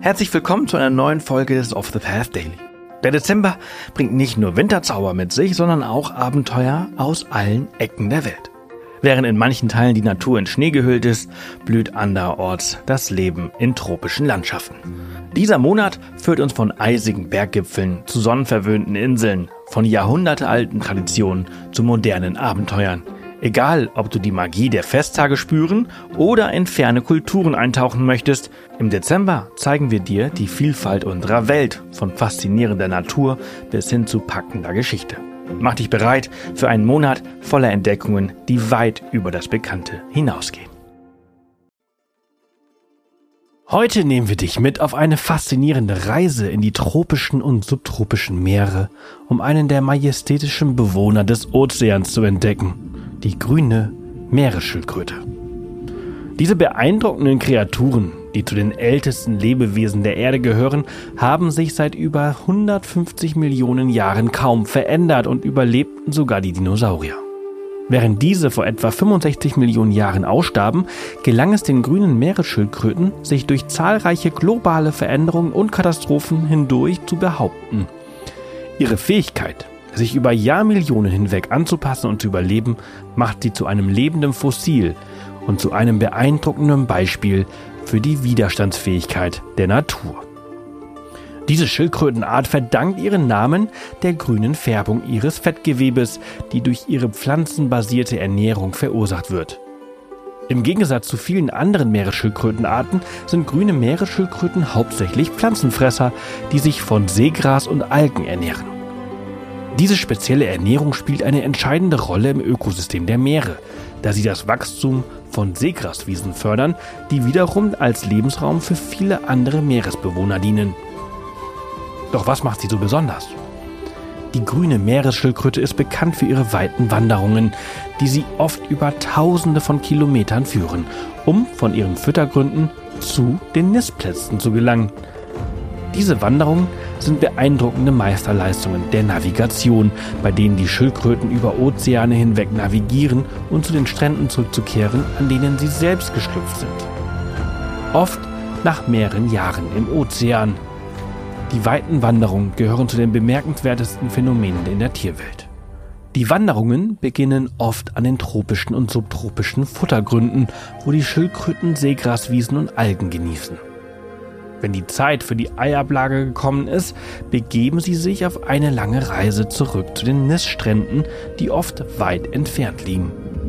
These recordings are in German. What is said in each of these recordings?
Herzlich willkommen zu einer neuen Folge des Off the Path Daily. Der Dezember bringt nicht nur Winterzauber mit sich, sondern auch Abenteuer aus allen Ecken der Welt. Während in manchen Teilen die Natur in Schnee gehüllt ist, blüht anderorts das Leben in tropischen Landschaften. Dieser Monat führt uns von eisigen Berggipfeln zu sonnenverwöhnten Inseln, von jahrhundertealten Traditionen zu modernen Abenteuern. Egal, ob du die Magie der Festtage spüren oder in ferne Kulturen eintauchen möchtest, im Dezember zeigen wir dir die Vielfalt unserer Welt, von faszinierender Natur bis hin zu packender Geschichte. Mach dich bereit für einen Monat voller Entdeckungen, die weit über das Bekannte hinausgehen. Heute nehmen wir dich mit auf eine faszinierende Reise in die tropischen und subtropischen Meere, um einen der majestätischen Bewohner des Ozeans zu entdecken. Die grüne Meeresschildkröte. Diese beeindruckenden Kreaturen, die zu den ältesten Lebewesen der Erde gehören, haben sich seit über 150 Millionen Jahren kaum verändert und überlebten sogar die Dinosaurier. Während diese vor etwa 65 Millionen Jahren ausstarben, gelang es den grünen Meeresschildkröten, sich durch zahlreiche globale Veränderungen und Katastrophen hindurch zu behaupten. Ihre Fähigkeit, sich über Jahrmillionen hinweg anzupassen und zu überleben, macht sie zu einem lebenden Fossil und zu einem beeindruckenden Beispiel für die Widerstandsfähigkeit der Natur. Diese Schildkrötenart verdankt ihren Namen der grünen Färbung ihres Fettgewebes, die durch ihre pflanzenbasierte Ernährung verursacht wird. Im Gegensatz zu vielen anderen Meeresschildkrötenarten sind grüne Meeresschildkröten hauptsächlich Pflanzenfresser, die sich von Seegras und Algen ernähren. Diese spezielle Ernährung spielt eine entscheidende Rolle im Ökosystem der Meere, da sie das Wachstum von Seegraswiesen fördern, die wiederum als Lebensraum für viele andere Meeresbewohner dienen. Doch was macht sie so besonders? Die grüne Meeresschildkröte ist bekannt für ihre weiten Wanderungen, die sie oft über Tausende von Kilometern führen, um von ihren Füttergründen zu den Nistplätzen zu gelangen. Diese Wanderungen sind beeindruckende Meisterleistungen der Navigation, bei denen die Schildkröten über Ozeane hinweg navigieren und zu den Stränden zurückzukehren, an denen sie selbst geschlüpft sind. Oft nach mehreren Jahren im Ozean. Die weiten Wanderungen gehören zu den bemerkenswertesten Phänomenen in der Tierwelt. Die Wanderungen beginnen oft an den tropischen und subtropischen Futtergründen, wo die Schildkröten Seegraswiesen und Algen genießen. Wenn die Zeit für die Eiablage gekommen ist, begeben sie sich auf eine lange Reise zurück zu den Niststränden, die oft weit entfernt liegen.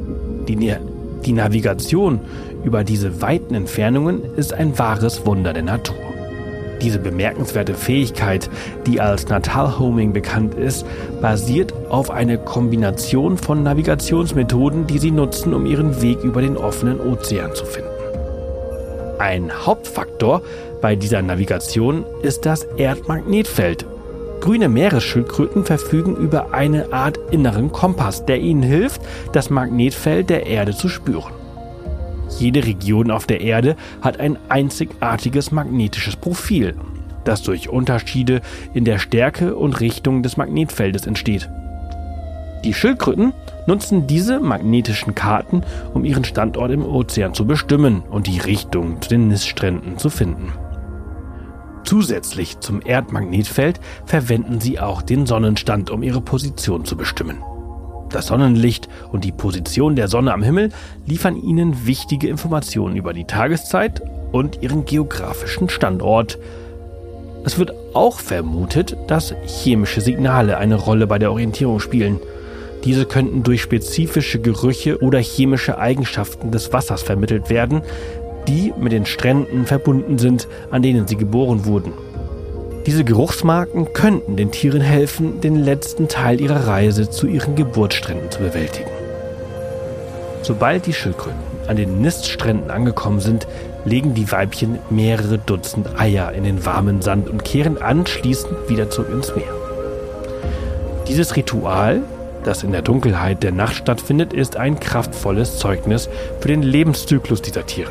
Die Navigation über diese weiten Entfernungen ist ein wahres Wunder der Natur. Diese bemerkenswerte Fähigkeit, die als Natal-Homing bekannt ist, basiert auf einer Kombination von Navigationsmethoden, die sie nutzen, um ihren Weg über den offenen Ozean zu finden. Ein Hauptfaktor bei dieser Navigation ist das Erdmagnetfeld. Grüne Meeresschildkröten verfügen über eine Art inneren Kompass, der ihnen hilft, das Magnetfeld der Erde zu spüren. Jede Region auf der Erde hat ein einzigartiges magnetisches Profil, das durch Unterschiede in der Stärke und Richtung des Magnetfeldes entsteht. Die Schildkröten nutzen diese magnetischen Karten, um ihren Standort im Ozean zu bestimmen und die Richtung zu den Niststränden zu finden. Zusätzlich zum Erdmagnetfeld verwenden sie auch den Sonnenstand, um ihre Position zu bestimmen. Das Sonnenlicht und die Position der Sonne am Himmel liefern ihnen wichtige Informationen über die Tageszeit und ihren geografischen Standort. Es wird auch vermutet, dass chemische Signale eine Rolle bei der Orientierung spielen. Diese könnten durch spezifische Gerüche oder chemische Eigenschaften des Wassers vermittelt werden, die mit den Stränden verbunden sind, an denen sie geboren wurden. Diese Geruchsmarken könnten den Tieren helfen, den letzten Teil ihrer Reise zu ihren Geburtsstränden zu bewältigen. Sobald die Schildkröten an den Niststränden angekommen sind, legen die Weibchen mehrere Dutzend Eier in den warmen Sand und kehren anschließend wieder zurück ins Meer. Dieses Ritual, das in der Dunkelheit der Nacht stattfindet, ist ein kraftvolles Zeugnis für den Lebenszyklus dieser Tiere.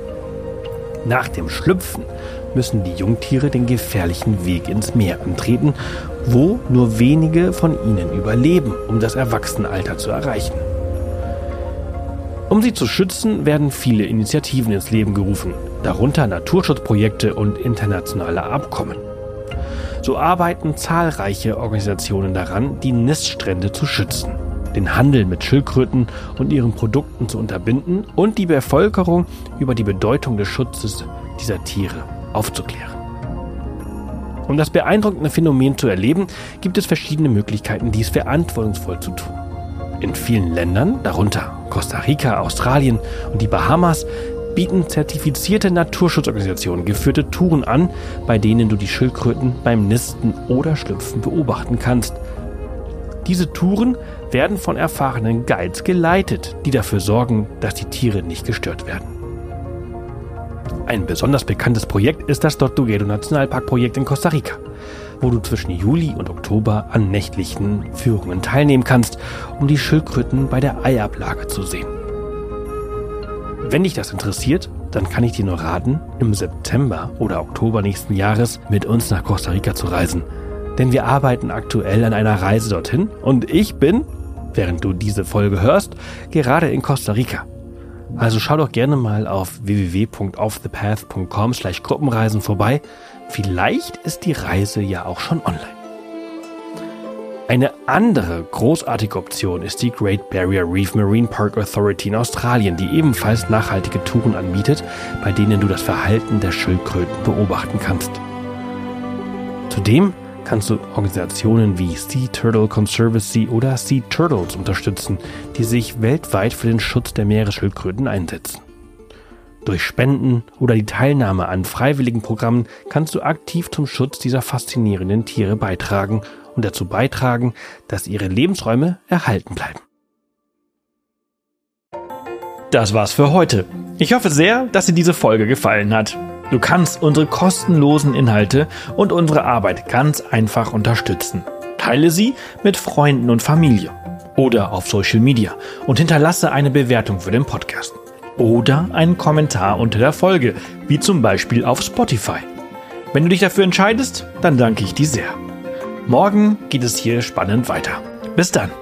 Nach dem Schlüpfen müssen die Jungtiere den gefährlichen Weg ins Meer antreten, wo nur wenige von ihnen überleben, um das Erwachsenenalter zu erreichen. Um sie zu schützen, werden viele Initiativen ins Leben gerufen. darunter Naturschutzprojekte und internationale Abkommen. So arbeiten zahlreiche Organisationen daran, die Niststrände zu schützen, den Handel mit Schildkröten und ihren Produkten zu unterbinden und die Bevölkerung über die Bedeutung des Schutzes dieser Tiere aufzuklären. Um das beeindruckende Phänomen zu erleben, gibt es verschiedene Möglichkeiten, dies verantwortungsvoll zu tun. In vielen Ländern, darunter Costa Rica, Australien und die Bahamas, bieten zertifizierte Naturschutzorganisationen geführte Touren an, bei denen du die Schildkröten beim Nisten oder Schlüpfen beobachten kannst. Diese Touren werden von erfahrenen Guides geleitet, die dafür sorgen, dass die Tiere nicht gestört werden. Ein besonders bekanntes Projekt ist das Tortuguero Nationalpark-Projekt in Costa Rica, wo du zwischen Juli und Oktober an nächtlichen Führungen teilnehmen kannst, um die Schildkröten bei der Eiablage zu sehen. Wenn dich das interessiert, dann kann ich dir nur raten, im September oder Oktober nächsten Jahres mit uns nach Costa Rica zu reisen. Denn wir arbeiten aktuell an einer Reise dorthin und ich bin, während du diese Folge hörst, gerade in Costa Rica. Also schau doch gerne mal auf www.offthepath.com/Gruppenreisen vorbei. Vielleicht ist die Reise ja auch schon online. Eine andere großartige Option ist die Great Barrier Reef Marine Park Authority in Australien, die ebenfalls nachhaltige Touren anbietet, bei denen du das Verhalten der Schildkröten beobachten kannst. Zudem kannst du Organisationen wie Sea Turtle Conservancy oder Sea Turtles unterstützen, die sich weltweit für den Schutz der Meeresschildkröten einsetzen. Durch Spenden oder die Teilnahme an freiwilligen Programmen kannst du aktiv zum Schutz dieser faszinierenden Tiere beitragen und dazu beitragen, dass ihre Lebensräume erhalten bleiben. Das war's für heute. Ich hoffe sehr, dass dir diese Folge gefallen hat. Du kannst unsere kostenlosen Inhalte und unsere Arbeit ganz einfach unterstützen. Teile sie mit Freunden und Familie oder auf Social Media und hinterlasse eine Bewertung für den Podcast oder einen Kommentar unter der Folge, wie zum Beispiel auf Spotify. Wenn du dich dafür entscheidest, dann danke ich dir sehr. Morgen geht es hier spannend weiter. Bis dann.